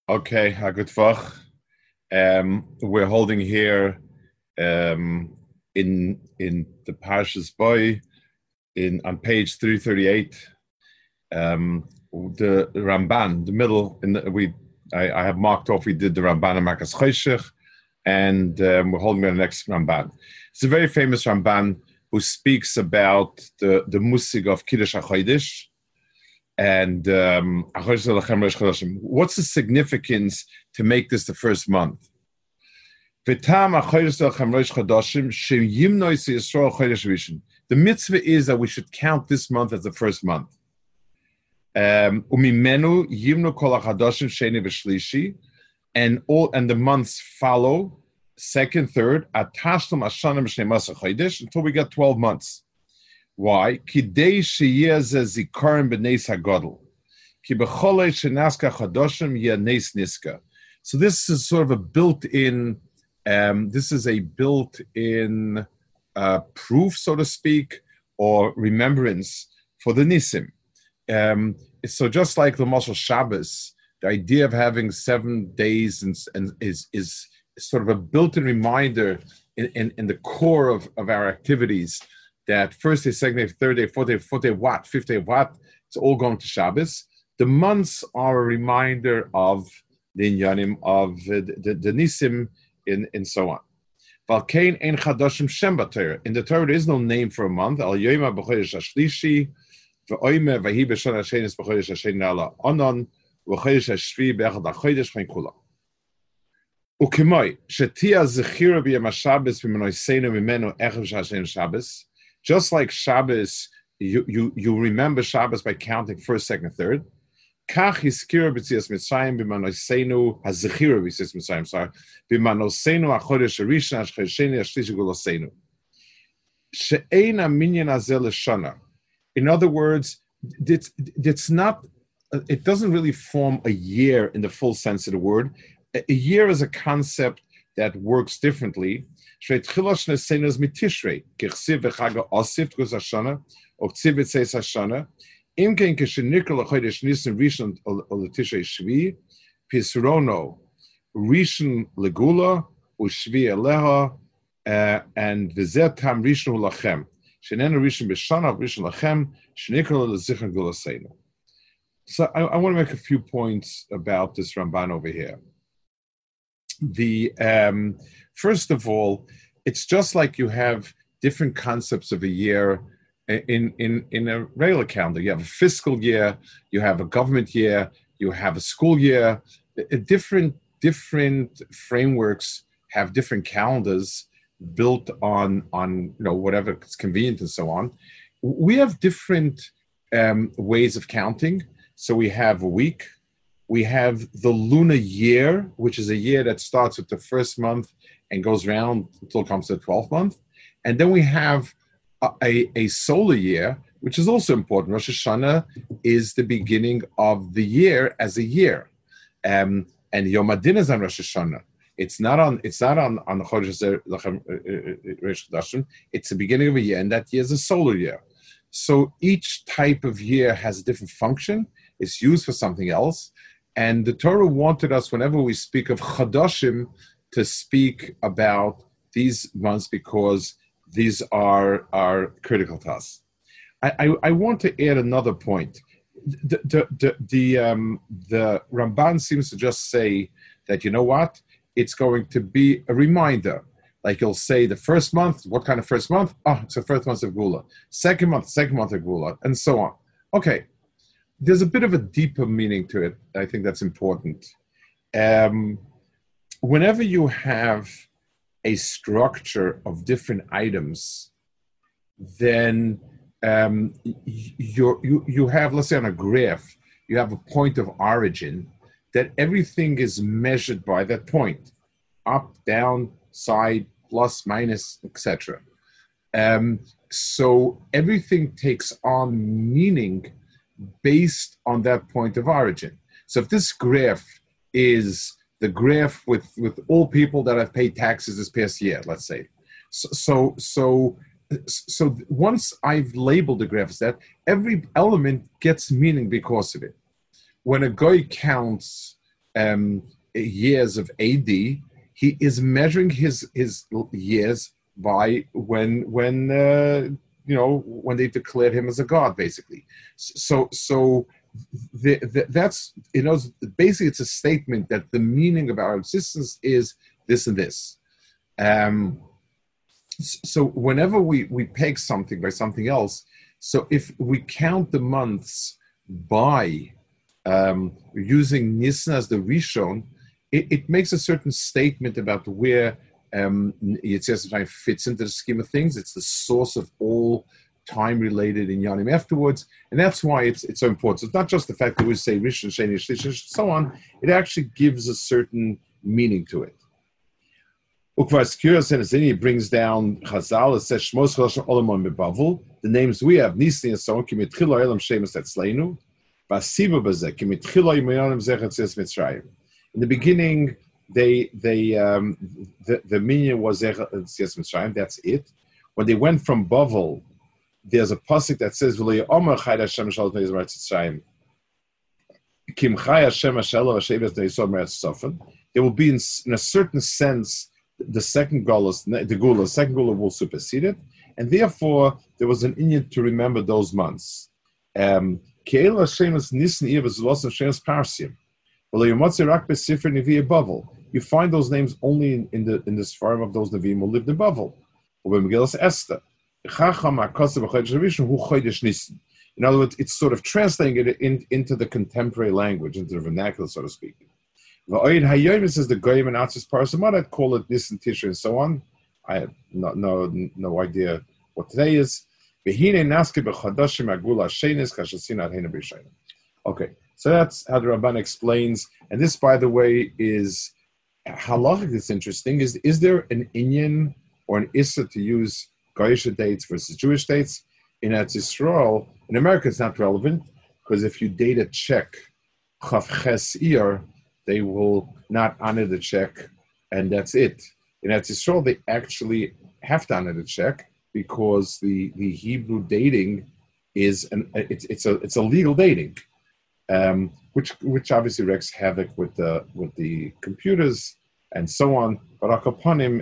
Okay, good Vach. We're holding here in the Parshas Boy in on page 338. The Ramban, the middle. I have marked off. We did the Ramban and Makas Choshech, and we're holding the next Ramban. It's a very famous Ramban who speaks about the musig of Kiddush HaChodesh. And what's the significance to make this the first month? The mitzvah is that we should count this month as the first month. And the months follow, second, third, until we get 12 months. Why? So this is sort of a built-in. This is a built-in proof, so to speak, or remembrance for the Nisim. So just like the Moshe Shabbos, the idea of having 7 days and is sort of a built-in reminder in the core of our activities. That first day, second day, third day, fourth day, what, fifth day, what, it's all going to Shabbos. The months are a reminder of the Inyanim, of the Nisim, and so on. In the Torah, there is no name for a month. Al Yoima b'chodesh hashlishi, v'oime v'hi b'shon hashenis b'chodesh hashen ala onon, v'chodesh hashvi b'echad ha'chodesh chen kula. Ukemoi, shetia zechira b'yam HaShabbos v'menoiseinu mimenu echav sh'hashen Shabbos. Just like Shabbos, you remember Shabbos by counting first, second, third. Kach hiskira b'tzias Mitzrayim b'manoseinu hazechira b'tzias Mitzrayim. Sorry, b'manoseinu achodesh harishon hashchesheni hashlishi guloseinu. She'eina minyan hazeh l'shana. In other words, it's not. It doesn't really form a year in the full sense of the word. A year is a concept that works differently. When the So I want to make a few points about this Ramban over here. First of all, it's just like you have different concepts of a year in a regular calendar. You have a fiscal year, you have a government year, you have a school year. Different frameworks have different calendars built on whatever is convenient and so on. We have different ways of counting. So we have a week. We have the lunar year, which is a year that starts with the first month and goes round until it comes to the 12th month. And then we have a solar year, which is also important. Rosh Hashanah is the beginning of the year as a year. And Yom Adin is on Rosh Hashanah. It's not on the Chodesh Rosh Chodashim. It's the beginning of a year, and that year is a solar year. So each type of year has a different function. It's used for something else. And the Torah wanted us, whenever we speak of Chadashim, to speak about these months because these are critical to us. I want to add another point. The Ramban seems to just say that, you know what? It's going to be a reminder. Like you'll say the first month, what kind of first month? Oh, it's the first month of Gula. Second month of Gula, and so on. Okay. There's a bit of a deeper meaning to it. I think that's important. Whenever you have a structure of different items, then you have, let's say on a graph, you have a point of origin that everything is measured by that point, up, down, side, plus, minus, etc. So everything takes on meaning based on that point of origin. So if this graph is the graph with all people that have paid taxes this past year, let's say. So once I've labeled the graph as that, every element gets meaning because of it. When a guy counts years of AD, he is measuring his years by when they declared him as a god, basically. So that's basically it's a statement that the meaning of our existence is this and this. So whenever we peg something by something else, so if we count the months by using Nisan as the Rishon, it makes a certain statement about where Yetzias Mitzrayim fits into the scheme of things. It's the source of all time-related inyanim afterwards, and that's why it's so important. So it's not just the fact that we say Rishon, Sheni, Shlish, and so on. It actually gives a certain meaning to it. Ukvas Kiras and Zini brings down Chazal. It says Shmos Chaloshim Olamon Bebavel. The names we have Nisan and so on. Kimitchilo Elam Shemus Etzleinu. Vasiva Bazeh Kimitchilo Yimayonim Zechat Yetzias Mitzrayim. In the beginning, the minyan was Yetzias Mitzrayim. That's it. When they went from Bavel, there's a pasuk that says V'lo Yomer Chai Hashem Shalot Neizim Mitzrayim. Kim Chai Hashem Shelo Hasheves Neizim Mitzrayim. There will be, in a certain sense, the second Gulas, the second Gula will supersede it, and therefore there was an inyan to remember those months. Ke'el Hashemes Nisan Iyah V'Zlos Hashemes Parsim. You find those names only in the Sfarim of those Nevi'im who lived in Bavel. Esther. In other words, it's sort of translating it into the contemporary language, into the vernacular, so to speak. Says the Goyim and Atzis Parasamad, I'd call it Nisan, Tishrei, and so on. I have no idea what today is. Okay. So that's how the Ramban explains. And this, by the way, is halachic. It's interesting. Is there an inyan or an issa to use Goyish dates versus Jewish dates? In Eretz Yisrael, in America, it's not relevant because if you date a check, Chav Ches Iyar, they will not honor the check, and that's it. In Eretz Yisrael, they actually have to honor the check because the Hebrew dating is it's a legal dating. Which obviously wreaks havoc with the computers and so on. But akapanim,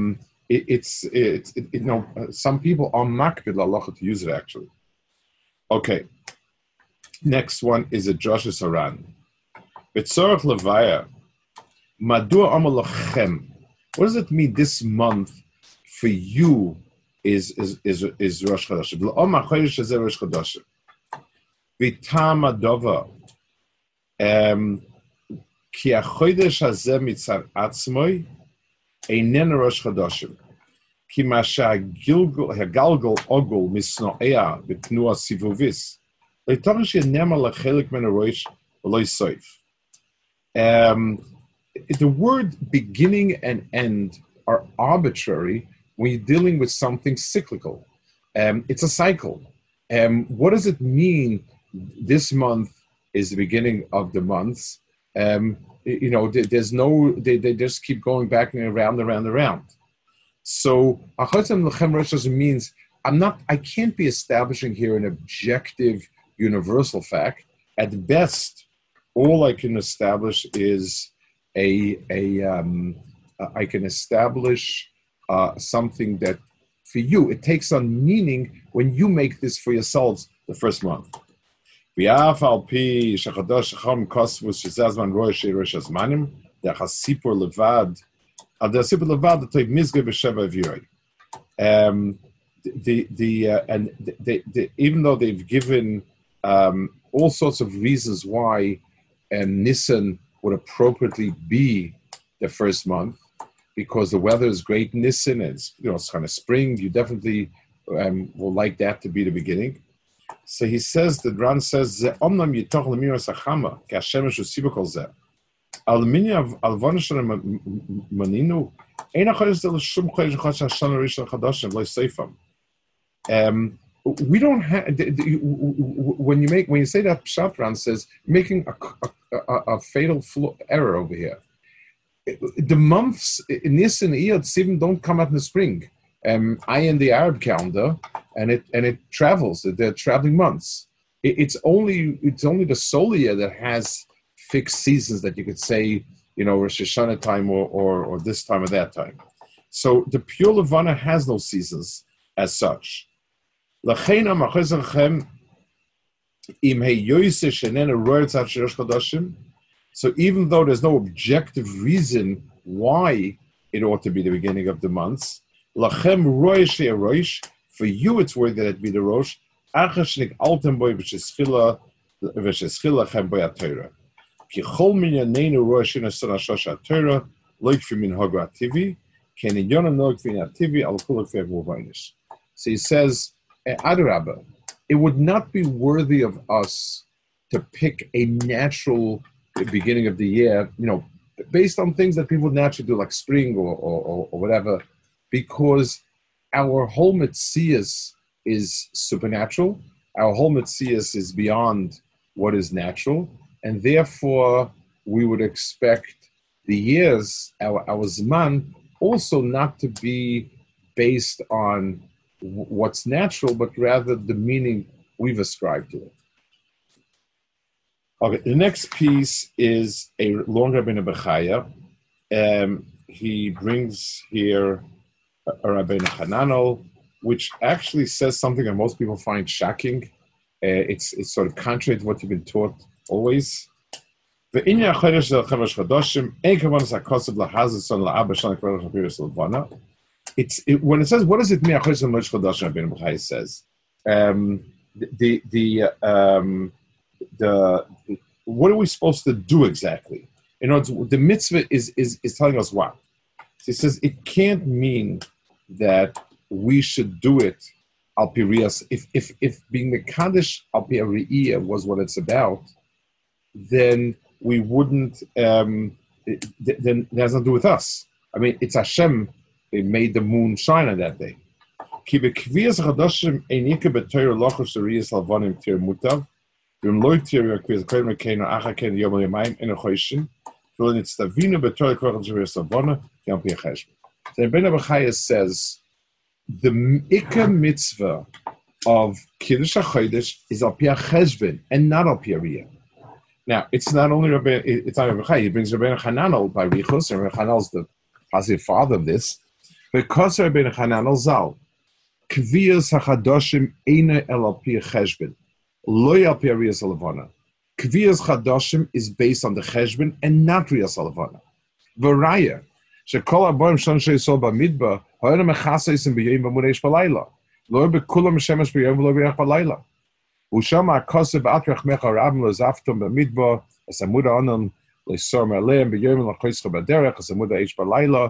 some people are makbid la'alacha to use it actually. Okay, next one is a Joshua Saran. Betzorach levaya, madur amal lachem. What does it mean? This month for you is Rosh Chodesh. V'la'omar chodesh hazeh Rosh Chodesh. V'tam adova. Ki achodesh hazeh mitzad atzmoi einen Rosh Chodeshim. Ki masha hagalgal ogul misnoea b'tnua sivuvis. Le'torah she'nema lechelik men harosh v'lo yisoif. The word beginning and end are arbitrary when you're dealing with something cyclical. It's a cycle. What does it mean? This month is the beginning of the months. There's no, they just keep going back and around. So, Achotem Lechem Rosh means I can't be establishing here an objective universal fact. At best, all I can establish is I can establish something that for you, it takes on meaning when you make this for yourselves the first month. The even though they've given all sorts of reasons why Nisan would appropriately be the first month, because the weather is great in Nisan, and it's kind of spring. You definitely will like that to be the beginning. So he says, the Ran says, "Omnam yitoch lemira sachama kashemesh usibakol zeh alminya alvanishon maninu ein achodesh del shum chodesh chodesh hashana rishon chadashim lo seifam." We don't have when you say that Pshat, Ran says, making a fatal error over here. The months Nisan, Iyar, Sivan don't come out in the spring. I in the Arab calendar, and it travels. They're traveling months. It's only the solar year that has fixed seasons that you could say, Rosh Hashanah time or this time or that time. So the pure Levana has no seasons as such. So even though there's no objective reason why it ought to be the beginning of the months, for you it's worthy that it be the Rosh, so he says, Adarabba, it would not be worthy of us to pick a natural beginning of the year, based on things that people would naturally do, like spring or whatever, because our whole Metzias is supernatural, our whole Metzias is beyond what is natural, and therefore we would expect the years, our Zman, also not to be based on what's natural, but rather the meaning we've ascribed to it. Okay, the next piece is a long Rabbeinu Bechaya. He brings here a Rabbeinu Hananel, which actually says something that most people find shocking. It's sort of contrary to what you've been taught always. When it says, what does it mean? Rabbeinu Bechaya says, what are we supposed to do exactly? In other words, the mitzvah is telling us what. He says it can't mean that we should do it al piriyas. If being mekadesh al piriyah was what it's about, then we wouldn't. Then it has nothing to do with us. I mean, it's Hashem. They made the moon shine on that day. Ki bekviyas chadashim einike b'toyer lochos riyas alvanim tir mutav. V'im loy tir yakviz koyim rekeinu acha ken yom yamayim eno choishin. V'lo nitztavinu b'toyer kochos riyas alvana yom piyacheshim. So Rabbeinu Bechaya says the ikar mitzvah of Kiddush HaChodesh is al piyacheshbin and not al piyariyah. Now, it's not only Rabbeinu Bechaya. He brings Rabbeinu Hananel by Richus, and Rabbeinu Hananel is the positive father of this. Because Rabbeinu Hananel Zal, Kviyas HaChadoshim Eina El Al Pi Cheshbon, Lo Al Pi Riyas Halavana. Kviyas Chadoshim is based on the Cheshbon and not Riyas Halavana. V'raya, Shekol Aboim Shon Sheisol B'Midbar, Ha'era Mechaseis B'Yom B'Mureish B'Layla, Lo B'Kulam Shemesh B'Yom V'Lo B'Yach B'Layla. Ushama Kosev Atrach Mecha Rabim Lozaftum B'Midbar, Asamuda Onan Leisor Merleim B'Yom L'Choischa B'Derech, Asamuda Eish B'Layla.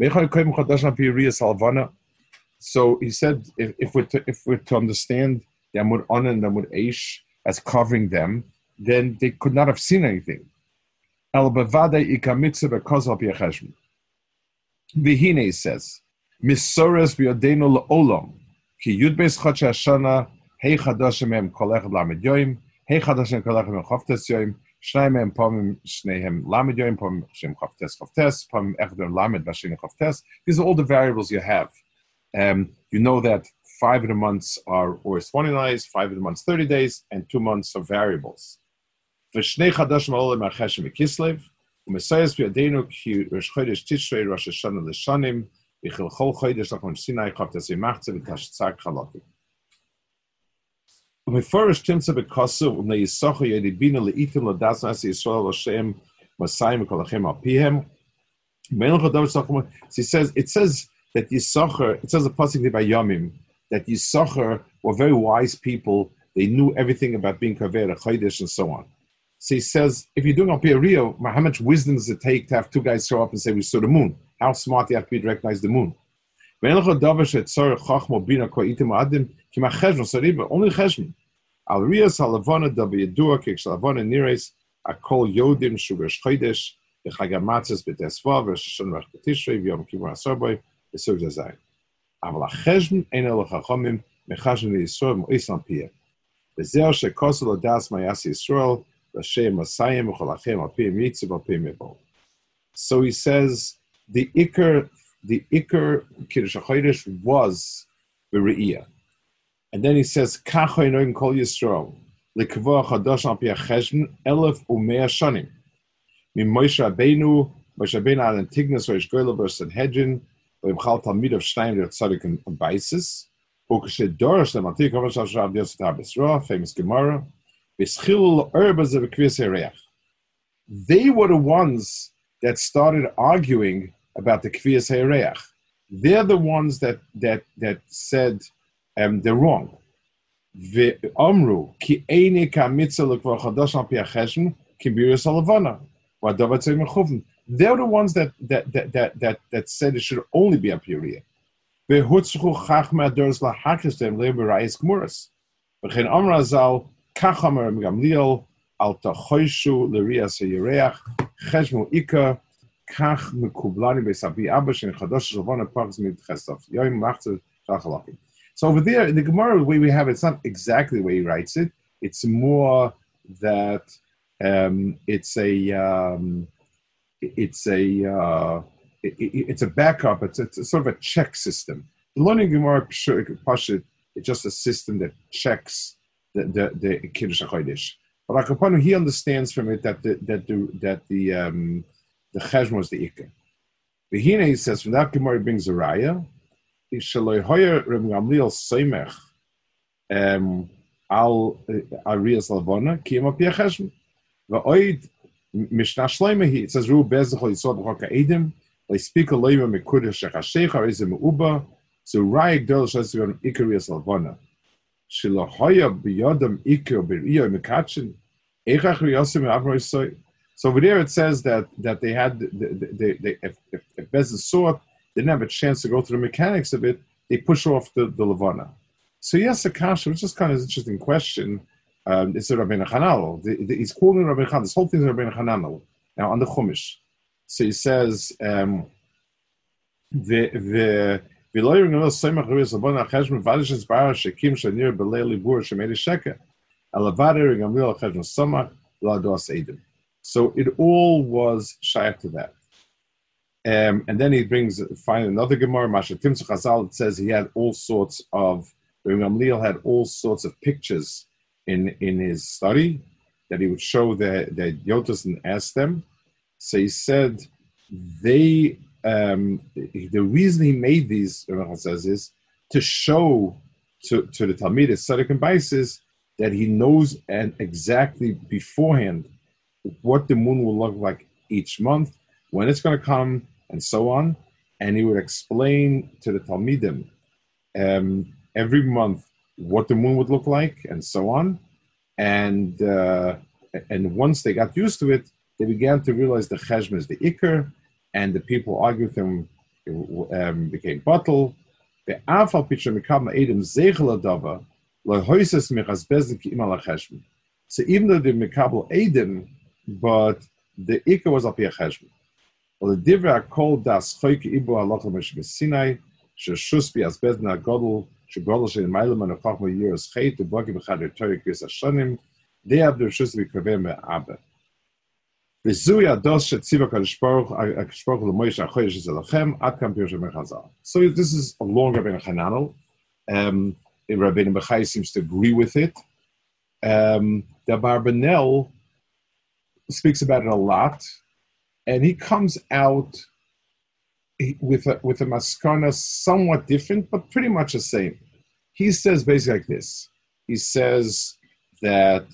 So he said, if we're to understand the Amud Onan and the Amud Eish as covering them, then they could not have seen anything. Vihine says, Misoras b'yodenu le'olam, ki yud beis chodshei hashana, hei chadashim hem kol echad lamed yoim, hei chadashim kol echad hem choftes yoim, shnei mem pomim shneihem lamed yoim, pomim shem choftes, pomim echad lamed v'ashini choftes. These are all the variables you have. You know that 5 of the months are always 20 days, 5 of the months 30 days, and 2 months are variables. V'shnei chadashim olam acheshem v'kislev, u'mesayas b'yodenu ki rosh chodesh tishrei rosh hashanah l'shanim, v'chil chol chodesh lachon sinai choftes yimachze v'tashtzak chalokim. Umeforish timtza b'kosu u'neyisochu yedibina le'itim l'das nasi Yisrael l'shem masayim v'kolachem al pihem. He says, it says that Yisachar, it says a pasuk by Yomim, that Yisachar were very wise people. They knew everything about being kaver, chodesh, and so on. So he says, if you're doing Al Pi Ariyah, how much wisdom does it take to have 2 guys show up and say, we saw the moon? How smart do you have to be to recognize the moon? Only cheshbon. Al riyas halavana davi yedua k'kshalavana nires akol yodim shubesh chodesh v'chagamatzes b'tesva v'shashon rach b'tishrei v'yom kippur asarboy v'sug zayin. Aval hacheshbon ein el chachamim mechashbon v'yisrael mo'is piyeh. V'zeh shekosu l'das ma'yas Yisrael v'shem masayim v'cholachem al piyeh mitziv al piyeh mebol. So he says the ikar Kiddush HaChodesh was the Re'iyah. And then he says, Kacho enoin kol Yisrael, lekavah chadosh al pi hacheshbon 1,100 shanim. Moshe Rabbeinu an Tignas Reish Goyla Bar Sanhedrin, V'imchal Talmid of Shnayim Der Tzadik and Beisis, Ukashe Dorosh Lematik Hovashav Shab Yosef HaBisra, famous Gemara, V'schil Erbaz of Kviyas Ereach. They were the ones that started arguing about the Kviyas Ereach. They're the ones that said they're wrong. Ve'omru ki eini ka mitzvah l'kvar chadash al pi hacheshbon ki b'yiras halavana. They're the ones that said it should only be a period. Ve'hutzchu chachma adoros lahakish them le'berayis gmuras. V'chein amra zal kach amar Gamliel al tachoishu l'riyas hayireach cheshbon ika kach mekublani be'sabi abba shen chadash halavana parz mitchestav yoim machzer shachalakim. So over there, in the Gemara, the way we have it, it's not exactly the way he writes it. It's more that it's a backup. It's sort of a check system. The learning Gemara Pashut, it's just a system that checks the Kiddush HaChodesh. But Akapanu, he understands from it that the Cheshbon was the Ikka. V'hine, he says, from that Gemara, he brings a raya. Shaloi hoyer Reb Gamliel Soimech al Riyas Lavona Kiyam Pi Cheshbon Va'oid Mishnah Shleima Hi. It says Ru Bezachol Yisod B'Chok Ha'edim Le'Spika Loima Mekudesh Shechashecha Reizeh Me'uba So Rayik Dol Shesivon Iker Riyas Lavona Shelo hoyer B'Yodam Iker B'Riyo Mekachin Eichach Riyosim Avroy Soy. So over there it says that they had if Bezach saw it, didn't have a chance to go through the mechanics of it, they push off the Levana. So yes, Akasha, which is kind of an interesting question. It's a Rabbeinu Hananel. He's quoting Rabbeinu Hananel. This whole thing is Rabbeinu Hananel. Now on the Chumash. So he says, so it all was shaykh to that. And then he find another Gemara, Masha Timsu Chazal. It says he had all sorts of, Rabbi Gamliel had all sorts of pictures in his study that he would show that Yotos and ask them. So he said the reason he made these, Rabbi says, is to show to the Talmid Tzaddik and Baisis that he knows and exactly beforehand what the moon will look like each month, when it's going to come, and so on. And he would explain to the Talmidim every month what the moon would look like, and so on. And once they got used to it, they began to realize the Cheshbon is the Iker, and the people argued with him, became bottle. So even though they Mekabel Edim, but the Iker was up here Cheshbon. Well, the Divra called das Choyke Ibu Halacha Meshbe Sinai, Sheshus Bi as Bezna Godel, Shegodel Shein Meilam and Achach Mo Yeros Cheit, the Bogi B'Chad Torah Kris Hashanim, they have the Shus Bi Kaveh Me'abe. V'zui Ados Shetziva Kadosh Baruch L'Moshe HaChodesh Zelachem Ad Kam Pirush HaMechazal. So this is a long Rabbeinu Hananel. Rabbeinu Bechai seems to agree with it. The Barbanel speaks about it a lot. And he comes out with a maskana somewhat different, but pretty much the same. He says basically like this. He says that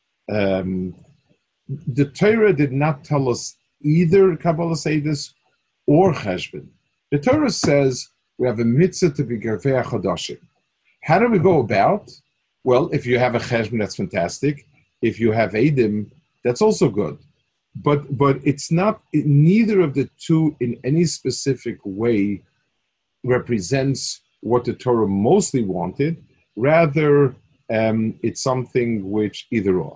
the Torah did not tell us either Kabbalah Seidus or Cheshbon. The Torah says we have a mitzvah to be Gervei HaChodashim. How do we go about? Well, if you have a Cheshbon, that's fantastic. If you have Eidim, that's also good. But it's not, neither of the two in any specific way represents what the Torah mostly wanted. Rather, it's something which either or.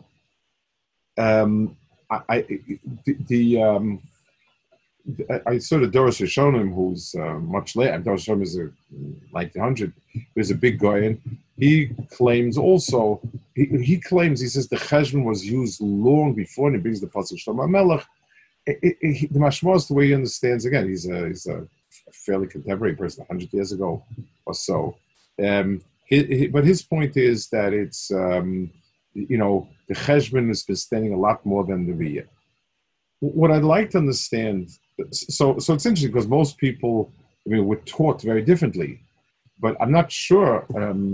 I saw the Doros Rishonim, who's much later. Doros Rishonim is like 100. There's a big guy, and he claims also. He claims, he says the Cheshbon was used long before, and he brings the pasuk Shlomo Melech. The Mashmos, the way he understands, again, he's a fairly contemporary person, 100 years ago or so. But his point is that it's the Cheshbon has been standing a lot more than the Riyah. what I'd like to understand, so it's interesting because most people, I mean, were taught very differently, but I'm not sure,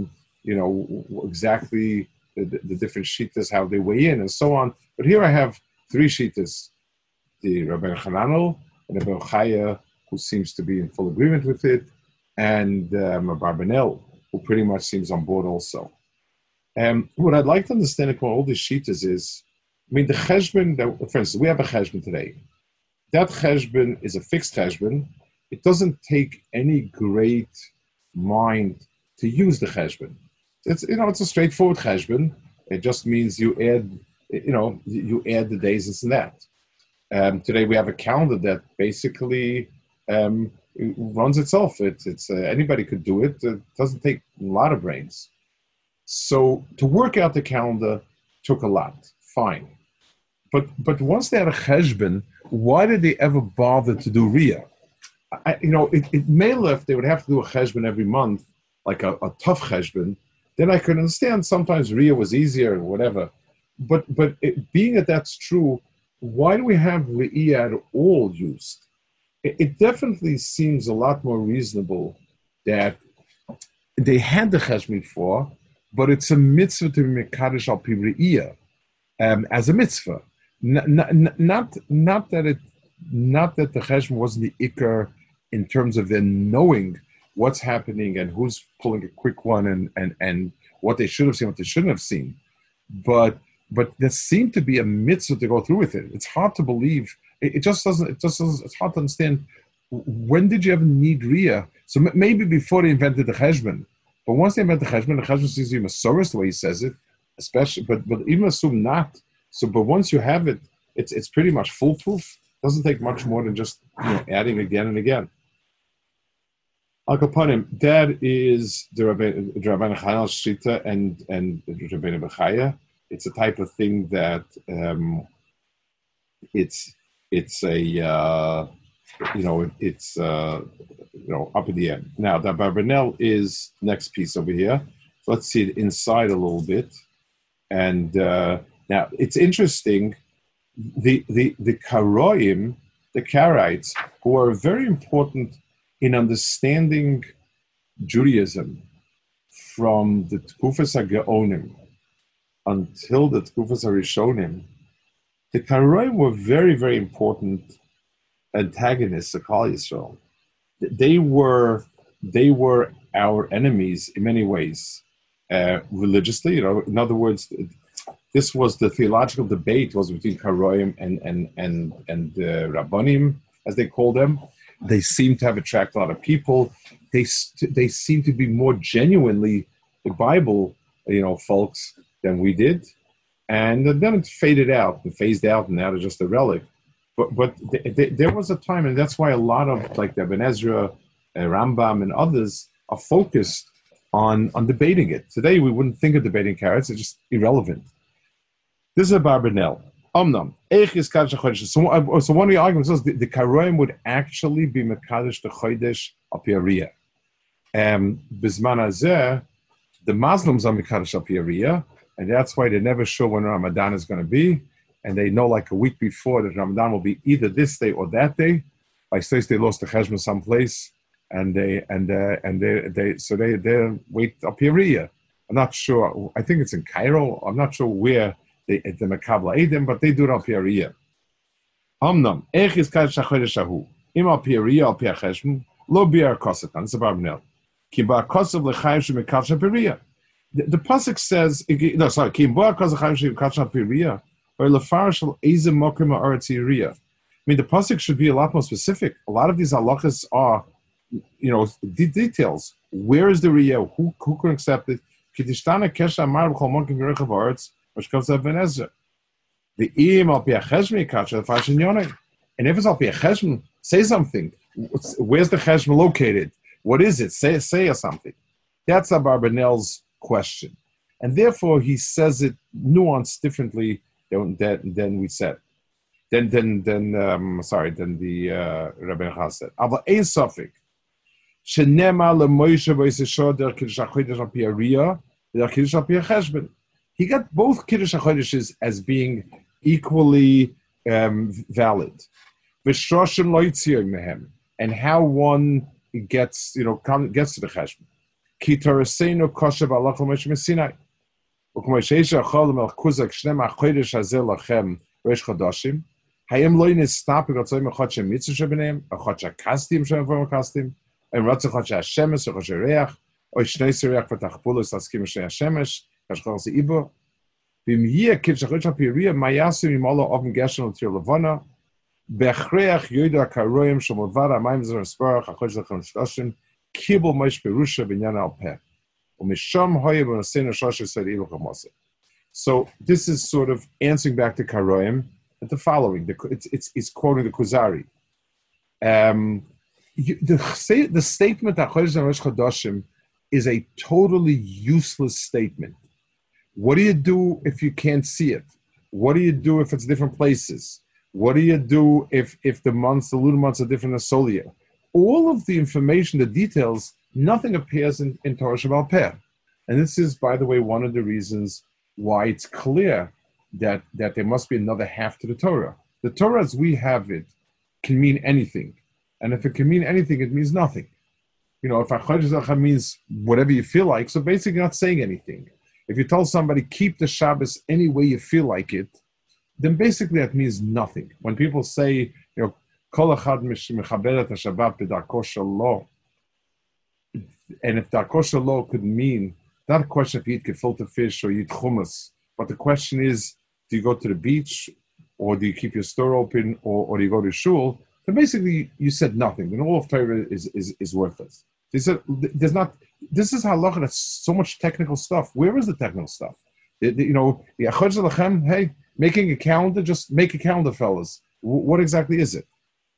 exactly the different shittas, how they weigh in and so on. But here I have three shittas: the Rabbeinu Hananel, and Rabbeinu Chaya, who seems to be in full agreement with it, and Abarbanel, who pretty much seems on board also. What I'd like to understand about all these shittas is, I mean, the cheshbon, for instance, we have a cheshbon today. That cheshbon is a fixed cheshbon. It doesn't take any great mind to use the cheshbon. It's a straightforward cheshbon. It just means you add the days, this and that. Today we have a calendar that basically runs itself. It's anybody could do it. It doesn't take a lot of brains. So to work out the calendar took a lot. Fine. But once they had a cheshbon, why did they ever bother to do Riyah? It may left they would have to do a cheshbon every month, like a tough cheshbon. Then I could understand sometimes Riyah was easier or whatever. But being that that's true, why do we have Riyah at all used? It definitely seems a lot more reasonable that they had the cheshbon before, but it's a mitzvah to be mekadosh al pi Riyah as a mitzvah. Not that the cheshbon wasn't the ikar in terms of them knowing what's happening and who's pulling a quick one and what they should have seen, what they shouldn't have seen, but there seemed to be a mitzvah to go through with it. It's hard to believe. It just doesn't. It's hard to understand. When did you ever need Riyah? So maybe before they invented the cheshbon, but once they invented the cheshbon seems to be Masoros the way he says it, especially. But even assume not. So, but once you have it, it's pretty much foolproof. Doesn't take much more than just adding again and again. Al Kapanim, that is the Rabbeinu Hananel Shita and the Rabbeinu Bechaya. It's a type of thing that it's up at the end. Now the Abarbanel is next piece over here. So let's see it inside a little bit. And now it's interesting. The Karoim, the Karaites, who are very important in understanding Judaism from the Tkufas HaGeonim until the Tkufas HaRishonim, the Karoim were very, very important antagonists of Klal Yisrael. They were our enemies in many ways, religiously. In other words, this was the theological debate was between Karoim and Rabbanim, as they call them. They seem to have attracted a lot of people. They seem to be more genuinely the Bible, folks than we did. And then it faded out and phased out, and now they're just a relic. But there was a time, and that's why a lot of like the Ibn Ezra, Rambam, and others are focused on debating it. Today we wouldn't think of debating carrots; it's just irrelevant. This is a Barbanel. Omnam. So one of the arguments is the Karoim would actually be Mekadosh the Chodesh al pi Riyah. Bizman hazeh, the Muslims are Mekadosh al pi Riyah, and that's why they're never sure when Ramadan is going to be, and they know like a week before that Ramadan will be either this day or that day. Like say they lost the cheshbon someplace, and they wait al pi Riyah. I'm not sure. I think it's in Cairo. I'm not sure where. The Makabla Edim, but they do it al pi Riyah. Amnam, Ech is Kadosh HaChodesh Hahu. Im al pi Riyah al pi HaCheshbon, lo bi'ar kosetan. It's a Barbanel. Ki ba'kosev l'chayim shemekadosh al pi Riyah. The pasuk says, Ki ba'kosev l'chayim shemekadosh al pi Riyah, or l'farish al ezem mokim ha'aretz Riyah. I mean, the pasuk should be a lot more specific. A lot of these halachas are, details. Where is the Riyah? Who can accept it? Ki tishtana kesha amar b'chol mokim gerechav ha'aretz, which comes to Ibn Ezra. The Im al pi HaCheshbon Yikach Fashin Yoneh. And if it's al pi HaCheshbon, say something. Where's the Cheshbon located? What is it? Say something. That's Abarbanel's question. And therefore he says it nuanced differently than we said. Than the Rabbeinu Chaz said. Aber ein Sofik. Shenema leMoshe v'Yisrael der Kiddush HaChodesh al pi Riyah, der Kiddush al pi HaCheshbon. He got both Kiddush HaChodeshes as being equally valid. V'shoshen loitziyim mehem, and how one gets to the cheshbon. Ki toraseinu kosher b'alach l'Moshe Sinai. U'k'mo sheisha achol melchuzak shnem achodesh hazeh lachem reish chodashim. Hayem lo nistap b'gatzoy mechot shemitzvah shebeneim, achot shakastim shemevom kastim, and ratz achot shashemes achot shereach, oy shnei sereach v'tachpulos askim shnei hashemesh, kashchol se'ibo. V'miyeh kivshachot shapiriyah mayasim imolo oven geshem l'tir levana, be'achreach yoda karoyim shemovad amayim zer esparach achot shlachem shlashim, kibul moish perusha b'nyan al peh. So this is sort of answering back to Karoim, but the following. It's quoting the Kuzari. The statement that Chodesh and Rosh Chodashim is a totally useless statement. What do you do if you can't see it? What do you do if it's different places? What do you do if the lunar months are different than solar? All of the information, the details, nothing appears in Torah Shebaal Peh. And this is, by the way, one of the reasons why it's clear that there must be another half to the Torah. The Torah as we have it can mean anything. And if it can mean anything, it means nothing. If Achodesh Zachar means whatever you feel like, so basically not saying anything. If you tell somebody, keep the Shabbos any way you feel like it, then basically that means nothing. When people say, Kol echad mechabed et HaShabbat b'darko shelo, and if darko shelo could mean, not a question if you eat gefilte fish or you eat hummus, but the question is, do you go to the beach, or do you keep your store open, or do you go to shul? So basically, you said nothing. Then all of Torah is worthless. They said, there's not, this is halacha, that's so much technical stuff. Where is the technical stuff? Hey, making a calendar, just make a calendar, fellas. What exactly is it?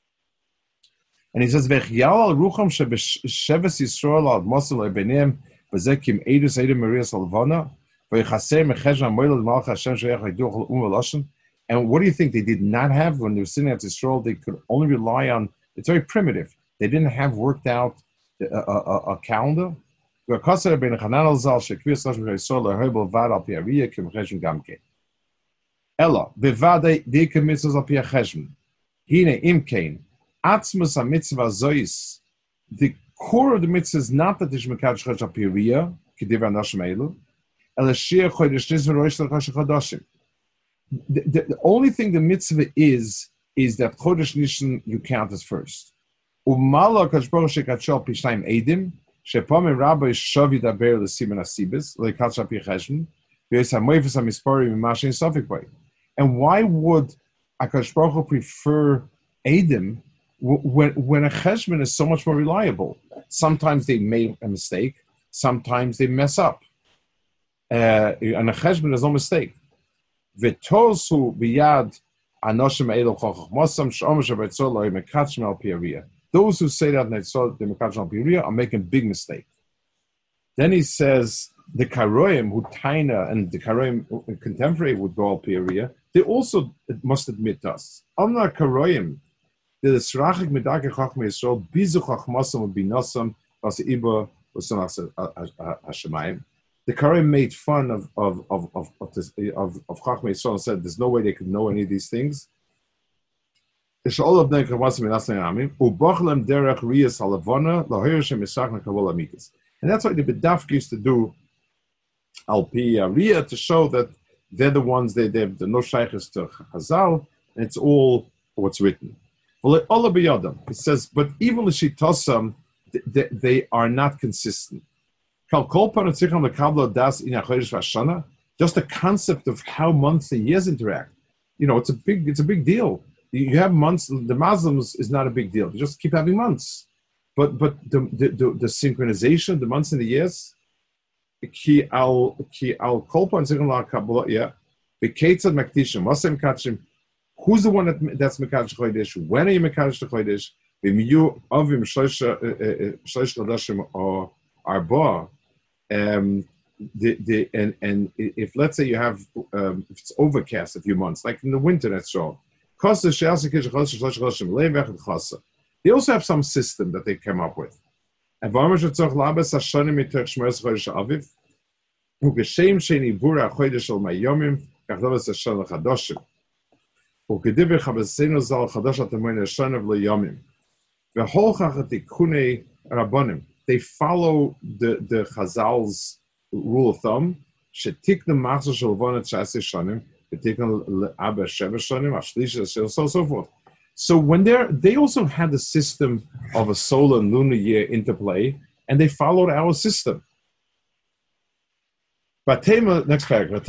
And he says, "V'chiyal al rucham shebesheves Yisrael al mosel lebenim v'zekim edus edem Maria Salvana v'yichaser mecheshem moilad malach Hashem sheyach leiduch u'maloshen." And what do you think they did not have when they were sitting at Yisrael? They could only rely on. It's very primitive. They didn't have worked out a calendar. V'kaser ben Chanan al Zal shekvir slash Yisrael lehebel vad al pi Ariyah k'mecheshem gamke. Ella bevadei dike mitzvos al pi Cheshem. Hine imkein. Atzmus ha-mitzvah zois, the core of the mitzvah is not that there's mekadosh chodesh al-piriyah, k'divrei anoshim elu, ela shir chodesh nizvan roish l'chodesh chodashim. The only thing the mitzvah is that chodesh nishan you count as first. Umala kadosh baruch hu shekatshol pishnayim edim, shepamim rabbi shavi daber l'simen asibes, l'katsh al-pi cheshbon, v'yos ha-moifes ha-misparim v'mashin sofik bay. And why would HaKadosh Baruch Hu prefer edim when a cheshbon is so much more reliable? Sometimes they make a mistake, sometimes they mess up. And a cheshbon is no mistake. V'tosu biyad anoshim eilo chochmosam sh'omer shebetzol lo yimekatshim al pi'ariyah. Those who say that they mekatshim al pi'ariyah are making a big mistake. Then he says the Karoim who taina and the Karoim contemporary would go al pi'ariyah, they also must admit to us. Amna Karoim. The Srachik Medake Chachmei Yisrael Bizu Chachmasam Binosam Iba Hashemayim. The Karim made fun of Chachmei Yisrael and said there's no way they could know any of these things. And that's why the Bedafk used to do Al Pi Riyah to show that they're the ones they're no shaykhs to Chazal, and it's all what's written. It says, but even L'shitosam, they are not consistent. Just the concept of how months and years interact. It's a big deal. You have months. The Muslims is not a big deal. You just keep having months. But the synchronization, the months and the years. Ki al kolpa and la kabbalah. Yeah. V'keitzad makdishim. Wasem kachim. Who's the one that's Mekadosh Chodesh? When are you Mekadosh Chodesh? V'miyu avim shlosh chodashim or arba. And if let's say you have if it's overcast a few months, like in the winter, that's all. They also have some system that they come up with. And וכדברי חבסינו ז"ל חדש התמונה השנה ולימים. והולכך תיקוני רבונים. They follow the Chazal's rule of thumb, שתיקנם מחזור של לבונת 19 שנים, ותיקנם לאבא 7 שנים, השלישי, so forth. So when they also had the system of a solar and lunar year into play, and they followed our system. Next paragraph.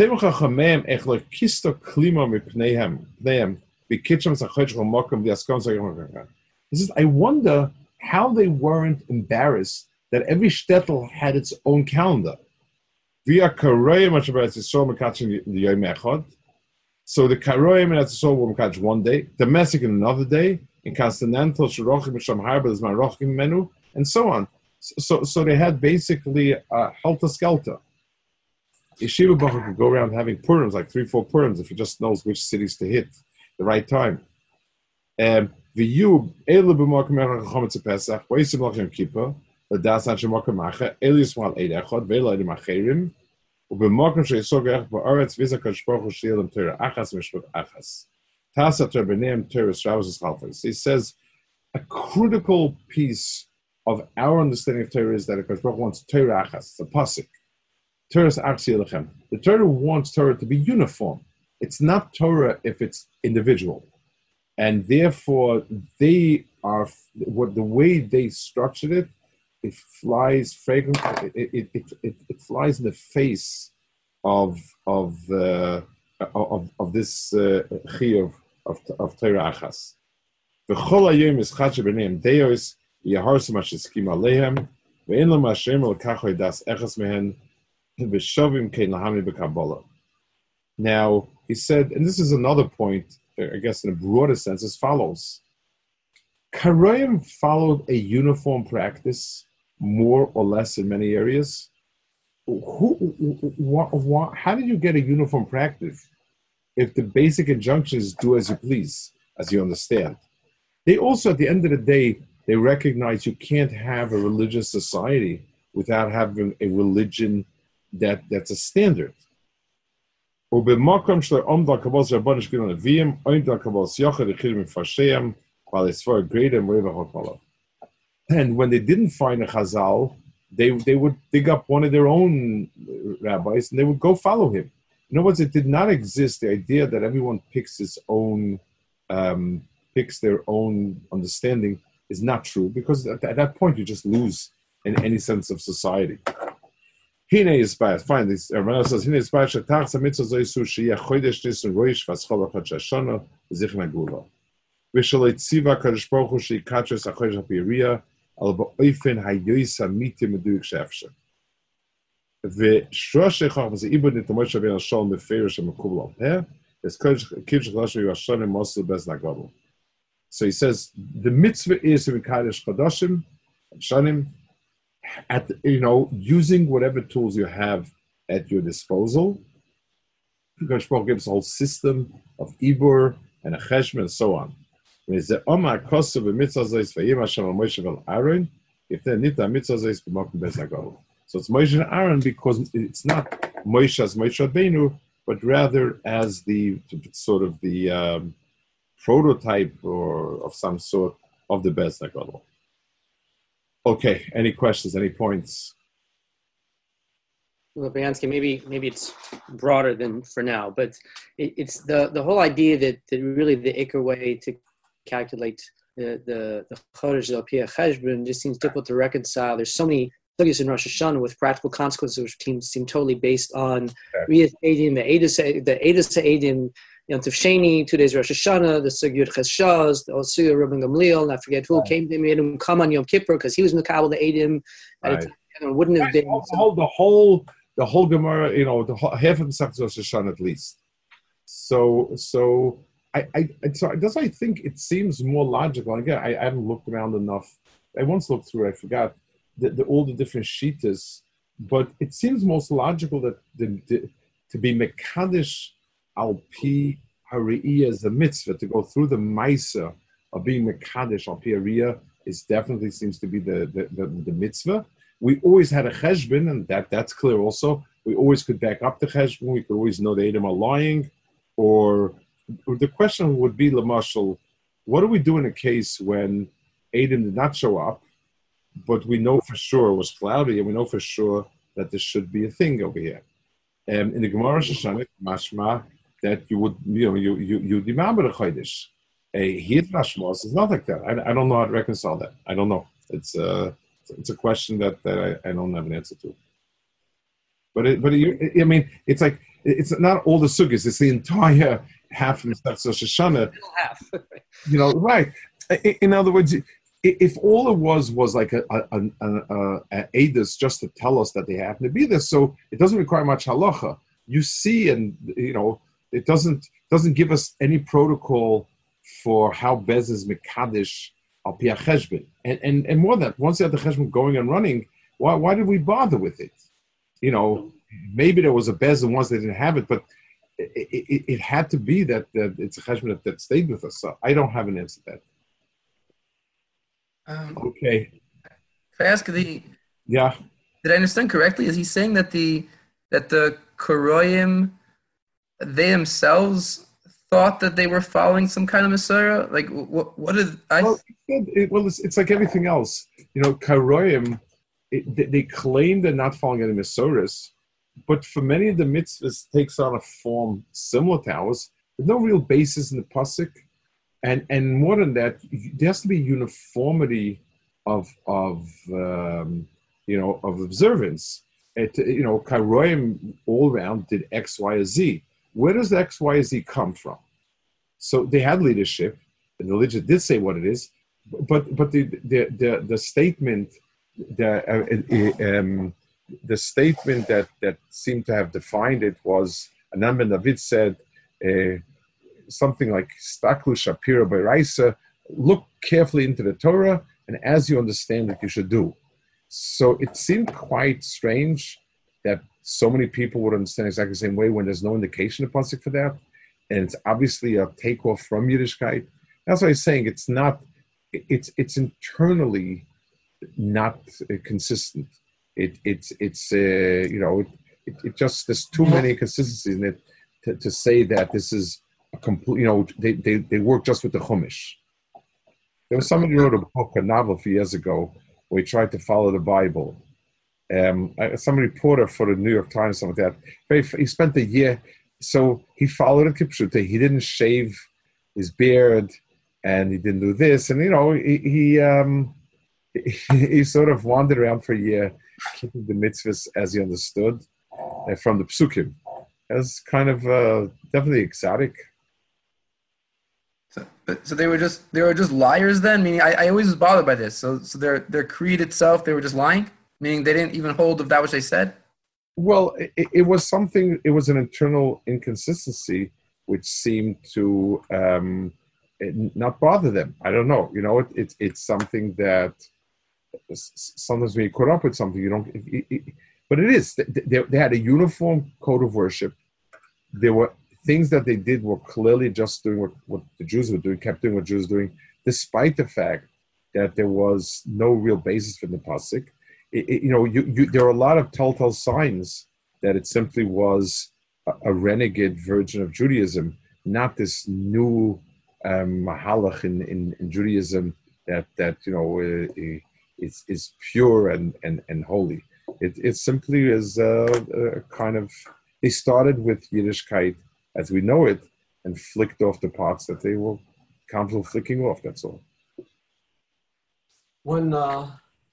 He says, I wonder how they weren't embarrassed that every shtetl had its own calendar. So the Karoim and Etzisol will catch one day, the Messick another day, in Continental, Shorochim, Shamhar, but there's Marochim menu, and so on. So they had basically helter skelter. Yeshiva Baruch could go around having Purims, like 3-4 Purims, if he just knows which cities to hit the right time. The you, Elu b'Mokim Echad Pesach, V'Yisim Lachem Kippur, L'das Anshe Mokim Macha, Elias Mal Eid Echad, V'Elo Edim Acherim, ובמקום שיסוג איך בארץ ויזה קדשבוך הוא שיהיה להם תורה אחס ומשפט אחס. תעשת רבניהם תורה שרבס וחלפס. He says a critical piece of our understanding of Torah is that a Kashbach wants Torah achas, the pasuk. Torah is achsi lechem. The Torah wants Torah to be uniform. It's not Torah if it's individual. And therefore, they are, the way they structured it, it flies fragrant. It flies in the face of this chiyuv of Torah achas. V'chol hayom is chadsh b'neim deos yaharsim ashiskim aleihem ve'en lo mashem el kachoy das echas mehen v'shovim kein lahami b'kabbalah. Now he said, and this is another point, I guess in a broader sense, as follows: Karoim followed a uniform practice, more or less in many areas. How did you get a uniform practice if the basic injunction is do as you please, as you understand? They also, at the end of the day, they recognize you can't have a religious society without having a religion that's a standard. And when they didn't find a Chazal, they would dig up one of their own rabbis and they would go follow him. In other words, it did not exist, the idea that everyone picks their own understanding is not true, because at that point you just lose in any sense of society. Hine is biased. Fine, this Rabbanah says, Hine is biased, Shetach Samitzah Zoisu Shiyah Chodesh Nisan Roish Vaschol Achad Shashana Zichna Gula. V'shalei Tziva Kadosh Baruch Hu Sheikatros HaChodesh HaPiriyah Al Ba'ofen HaYois HaMiti Meduyik She'efshe. V'shrosh Echach V'ze Ibud Nitamoy Shavir HaShalom Befeirish HaMekubal Al Peh V'ez Kodesh Chalash V'yashanim Mosul Bez Nagadol. So he says, the mitzvah is to be Kadosh Chodashim, Shanim, using whatever tools you have at your disposal. Because Baruch gives a whole system of Ibur and a Cheshbon and so on. If they're Nita Mitzvah Zayis B'Makom Bez Nagadol. So it's Moshe and Aaron because it's not Moshe as Moshe Rabbeinu, but rather as the sort of the prototype or of some sort of the Bez Nagadol. Okay, any questions, any points? Well, Briansky, maybe it's broader than for now, but it's the whole idea that really the Iker way to calculate the Chodesh Al Pi HaCheshbon just seems difficult to reconcile. There's so many sugyas in Rosh Hashanah with practical consequences which seem totally based on Riyas Eidim, the Eidos Eidim, Yom Tov Sheni, 2 days Rosh Hashanah, the Sug Yud Ches Shaz, the Sug Rabban Gamliel, and I forget who came to him, made him come on Yom Kippur because he was Mekabel the Eidim. It wouldn't have been the whole Gemara, the whole, half of the Sech Rosh Hashanah at least. So I think it seems more logical. Again, I haven't looked around enough. I once looked through. I forgot all the different shitas, but it seems most logical that to be mekadesh al pi hariyah is a mitzvah. To go through the ma'isa of being mekadesh al pi hariyah definitely seems to be the mitzvah. We always had a cheshbon, and that's clear also. We always could back up the cheshbon. We could always know the Edom are lying, or the question would be, Lamashal, what do we do in a case when Aiden did not show up, but we know for sure it was cloudy, and we know for sure that there should be a thing over here? In the Gemara Shoshana, mashma that you would, you remember the chodesh. Here Nashmos is not like that. I don't know how to reconcile that. I don't know. It's a question that I don't have an answer to. I mean, it's like it's not all the sugyas. It's the entire half of Rosh Hashanah. Half. Right. In other words, if all it was like a edus just to tell us that they happen to be there, so it doesn't require much halacha. You see, and it doesn't give us any protocol for how Bez is mekadesh al pi hacheshbon. And more than that, once you have the cheshbon going and running, why did we bother with it? Maybe there was a Bez and once they didn't have it, but it had to be that it's a cheshbon that stayed with us. So I don't have an answer to that. Okay. If I ask did I understand correctly? Is he saying that the Koroyim, they themselves thought that they were following some kind of Masorah? Like, what is I? Well, it's like everything else. Koroyim, they claim they're not following any Masorahs, but for many of the mitzvahs takes on a form similar to ours. There's no real basis in the pasuk. And more than that, there has to be uniformity of observance. Kairoim all around did X, Y, or Z. Where does the X, Y, or Z come from? So they had leadership, and the leadership did say what it is, but the statement the statement that seemed to have defined it was Anan ben David said. Something like Staklu Shapira B'Raisa, look carefully into the Torah, and as you understand it, you should do. So it seemed quite strange that so many people would understand exactly the same way when there's no indication of pasuk for that, and it's obviously a takeoff from Yiddishkeit. That's why I'm saying it's not. It's internally not consistent. It just there's too many inconsistencies in it to say that this is. They work just with the Chumash. There was somebody who wrote a book, a novel a few years ago, where he tried to follow the Bible. Some reporter for the New York Times, something like that. He spent a year, so he followed it Kipshute. He didn't shave his beard, and he didn't do this, and he sort of wandered around for a year, keeping the mitzvahs as he understood from the psukim. That's kind of definitely exotic. So they were just liars then? Meaning, I always was bothered by this. So their creed itself, they were just lying? Meaning they didn't even hold of that which they said? Well, it was something, it was an internal inconsistency which seemed to not bother them. I don't know. It's something that sometimes when you caught up with something, you don't... but it is. They had a uniform code of worship. There were things that they did were clearly just doing what the Jews were doing, kept doing what Jews were doing, despite the fact that there was no real basis for the pasuk. There are a lot of telltale signs that it simply was a renegade version of Judaism, not this new mahalach in Judaism that is pure and holy. It simply is a kind of. They started with Yiddishkeit as we know it and flicked off the parts that they were comfortable flicking off. That's all. When the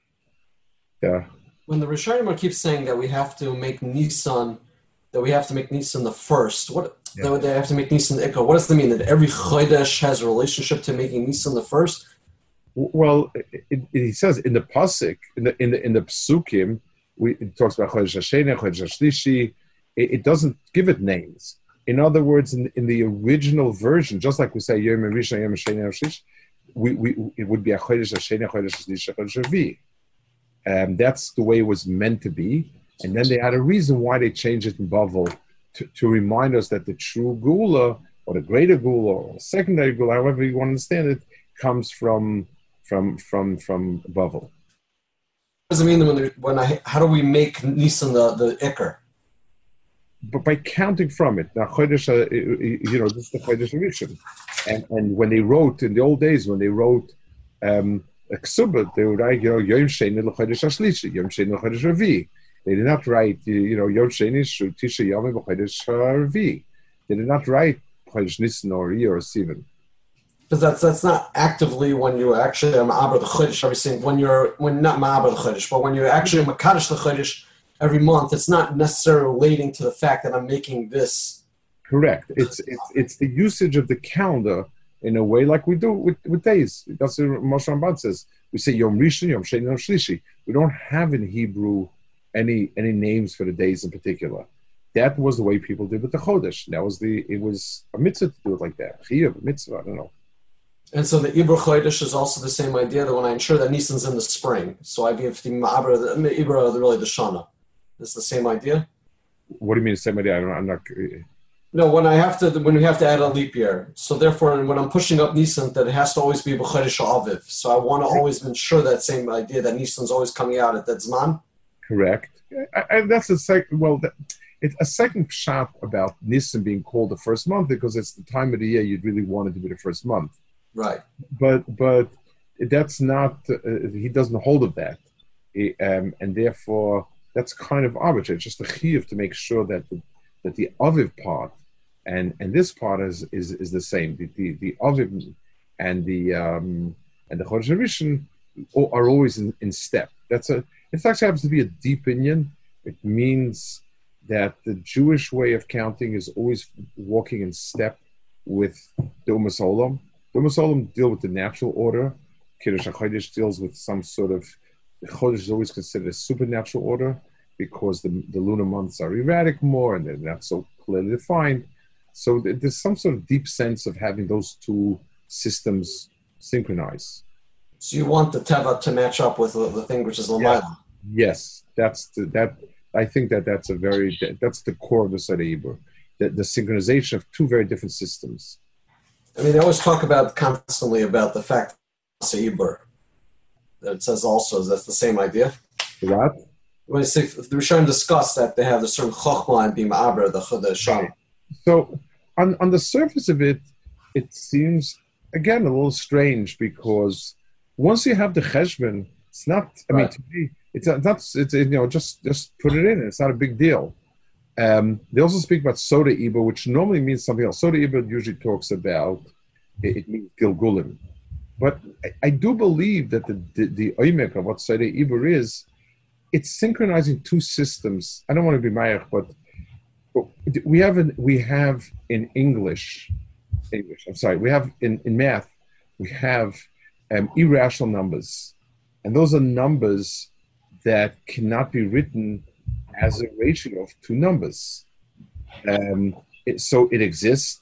Rishonim keeps saying that we have to make Nisan, the first. That they have to make Nisan the Ikka. What does that mean? That every Chodesh has a relationship to making Nisan the first? Well, he says in the pasuk, in the psukim, it talks about Chodesh Hasheni, Chodesh Hashlishi. It doesn't give it names. In other words, in the original version, just like we say Yom Rishon, Yom Sheni, Yom Shlish, it would be a Chodesh Hasheni, Chodesh Hashlish, Chodesh Revi. That's the way it was meant to be. And then they had a reason why they changed it in Bavel to remind us that the true Gula, or the greater Gula, or secondary Gula, however you want to understand it, comes from Bavel. What does it mean how do we make Nisan the Iker? but by counting from it. Now, Chodesh, this is the Chodesh Rishon. And when they wrote, in the old days, when they wrote a Ksubah, they would write, Yom Sheni l'Chodesh HaShlishi, Yom Sheni l'Chodesh HaRvi. They did not write, Yom Sheni Tisha Yom l'Chodesh HaRvi. They did not write Chodesh Nisan or Iyar or Sivan. Because that's not actively when you actually ma'aber the Chodesh every single, when not ma'aber the Chodesh, but when you're actually makadosh the Chodesh every month, it's not necessarily relating to the fact that I'm making this. Correct. It's the usage of the calendar in a way like we do with days. That's what Moshe Ramban says. We say Yom Rishon, Yom Sheni, Yom Shlishi. We don't have in Hebrew any names for the days in particular. That was the way people did with the Chodesh. It was a mitzvah to do it like that. Chiyuv, mitzvah, I don't know. And so the Ibra Chodesh is also the same idea that when I ensure that Nisan's in the spring, so I give the Ma'abra, the Ibra, really the Shana. It's the same idea? What do you mean the same idea? I'm not... No, when we have to add a leap year. So therefore, when I'm pushing up Nisan, that it has to always be B'Chodesh Aviv. So I want to always ensure that same idea that Nisan's always coming out at that Zman. Correct. That's a second... it's a second pshat about Nisan being called the first month because it's the time of the year you'd really want it to be the first month. Right. But that's not... he doesn't hold of that. And therefore... That's kind of arbitrary. It's just a chiyuv to make sure that the aviv part and this part is the same. The aviv and the Chodesh Rishon are always in step. It actually happens to be a deep inyan. It means that the Jewish way of counting is always walking in step with the Umas Olam. The Umas Olam deal with the natural order. Kiddush HaChodesh deals with some sort of... The Chodesh is always considered a supernatural order because the lunar months are erratic more and they're not so clearly defined. So there's some sort of deep sense of having those two systems synchronize. So you want the Teva to match up with the thing which is Lamayla? Yes, I think that's the core of the Seder Ibur, the synchronization of two very different systems. I mean, they always talk constantly about the fact that Seder Ibur. It says also that's the same idea. What? When the Rishonim discuss that they have the certain chokhmah and b'ma'aber the Shana. So on the surface of it, it seems again a little strange because once you have the cheshbon, it's not. I mean, to me, it's not. It's just put it in. It's not a big deal. They also speak about Soda Ibur, which normally means something else. Soda Ibur usually talks about it means Gilgulim. But I do believe that the oimek of what Seder Ibur is, it's synchronizing two systems. I don't want to be mayach, but we have in English. I'm sorry. We have in math, we have irrational numbers, and those are numbers that cannot be written as a ratio of two numbers. So it exists.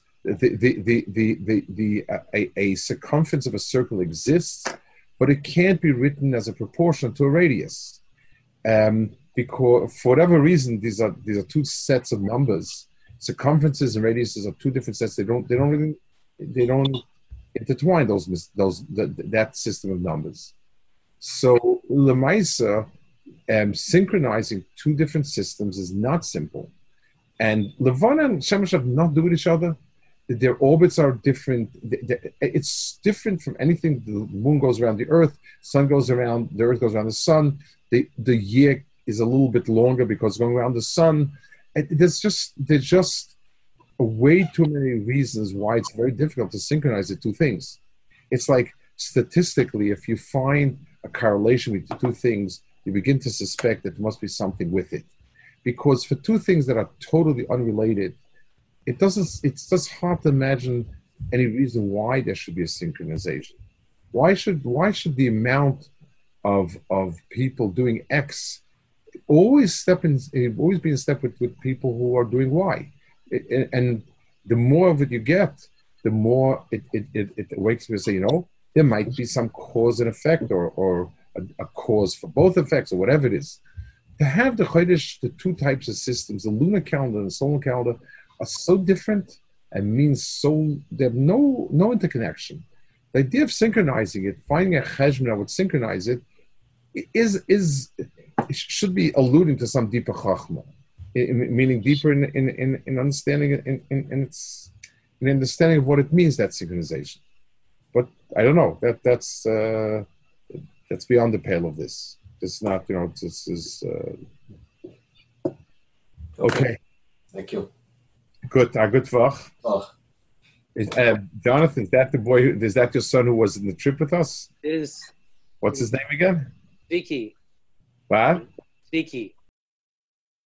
A circumference of a circle exists, but it can't be written as a proportion to a radius, because for whatever reason these are two sets of numbers. Circumferences and radiuses are two different sets. They don't intertwine that system of numbers. So Lemaisa, synchronizing two different systems is not simple, and Levana and Shemesh have not do with each other. Their orbits are different. It's different from anything. The moon goes around the Earth, sun goes around, the Earth goes around the sun. The year is a little bit longer because going around the sun. There's just way too many reasons why it's very difficult to synchronize the two things. It's like statistically, if you find a correlation with the two things, you begin to suspect that there must be something with it. Because for two things that are totally unrelated, it's just hard to imagine any reason why there should be a synchronization. Why should the amount of people doing X always be in step with people who are doing Y? And the more of it you get, the more it wakes me to say, there might be some cause and effect or a cause for both effects or whatever it is. To have the Chodesh, the two types of systems, the lunar calendar and the solar calendar, are so different and means they have no interconnection. The idea of synchronizing it, finding a cheshbon that would synchronize it, should be alluding to some deeper chachma. meaning deeper in understanding in its in understanding of what it means, that synchronization. But I don't know, that's beyond the pale of this. It's not, this is okay. Thank you. Good. Good Vach. Oh. Jonathan, is that the boy? Is that your son who was in the trip with us? It is. What's his name again? Vicky. What? Vicky.